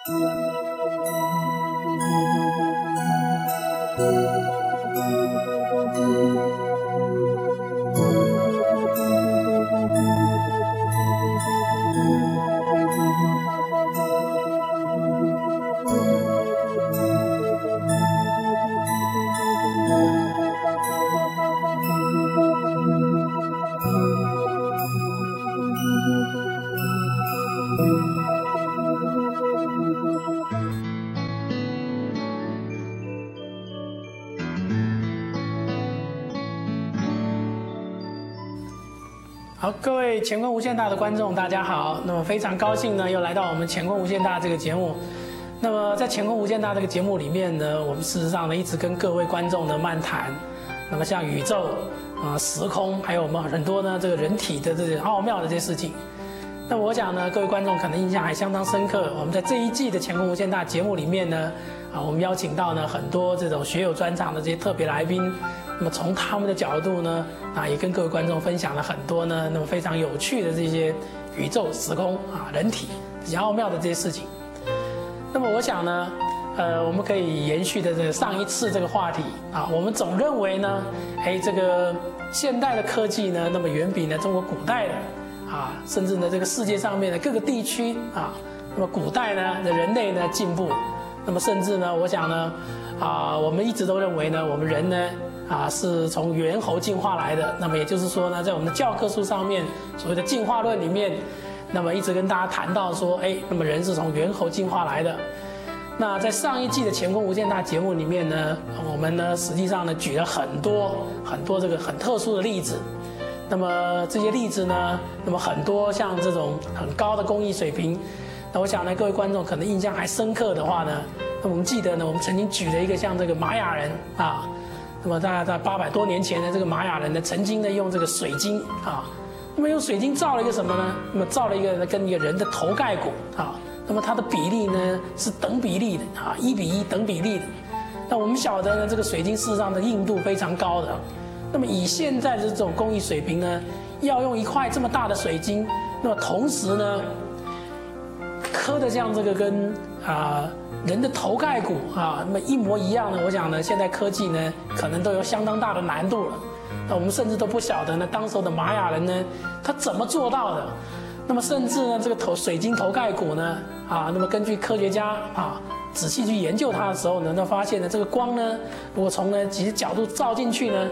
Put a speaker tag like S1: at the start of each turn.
S1: 好，各位乾坤无限大的观众，大家好。那么非常高兴呢，又来到我们乾坤无限大这个节目。那么在乾坤无限大这个节目里面呢，我们事实上呢一直跟各位观众呢漫谈。那么像宇宙时空，还有我们很多呢这个人体的这些奥妙的这些事情。那么我想呢，各位观众可能印象还相当深刻。我们在这一季的乾坤无限大节目里面呢，我们邀请到呢很多这种学有专长的这些特别来宾。那么从他们的角度呢，也跟各位观众分享了很多呢，那么非常有趣的这些宇宙时空人体这些奥妙的这些事情。那么我想呢，我们可以延续的这个上一次这个话题我们总认为呢，这个现代的科技呢，那么远比呢中国古代的甚至呢这个世界上面的各个地区那么古代呢的人类呢进步，那么甚至呢，我想呢我们一直都认为呢，我们人呢是从猿猴进化来的。那么也就是说呢，在我们的教科书上面所谓的进化论里面，那么一直跟大家谈到说，那么人是从猿猴进化来的。那在上一季的乾坤无限大节目里面呢，我们呢实际上呢举了很多这个很特殊的例子。那么这些例子呢，那么很多像这种很高的工艺水平，那我想呢各位观众可能印象还深刻的话呢，那我们记得呢，我们曾经举了一个像这个玛雅人那么大概在800多年前的这个玛雅人呢，曾经呢用这个水晶那么用水晶造了一个什么呢？那么造了一个跟一个人的头盖骨那么它的比例呢是等比例的1比1等比例的。那我们晓得呢，这个水晶事实上的硬度非常高的。那么以现在的这种工艺水平呢，要用一块这么大的水晶，那么同时呢刻的像这个跟人的头盖骨那么一模一样的，我想呢，现在科技呢可能都有相当大的难度了。那我们甚至都不晓得呢，当时的玛雅人呢，他怎么做到的？那么甚至呢，这个水晶头盖骨呢，那么根据科学家仔细去研究它的时候呢，那发现呢，这个光呢，如果从呢几个角度照进去呢，